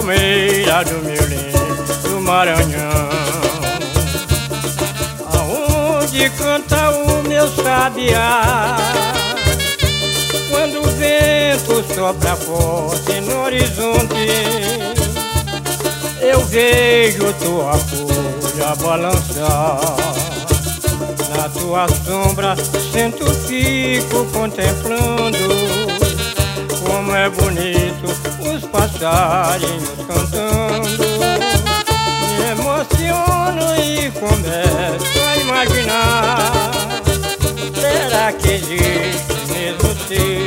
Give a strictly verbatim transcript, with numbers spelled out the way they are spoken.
palmeira do Mirim, do Maranhão, aonde canta o meu sabiá. Quando o vento sopra forte no horizonte, eu vejo tua folha balançar. Na tua sombra sento, fico contemplando como é bonito os passarinhos cantando. Me emociono e começo a imaginar, será que existe mesmo ser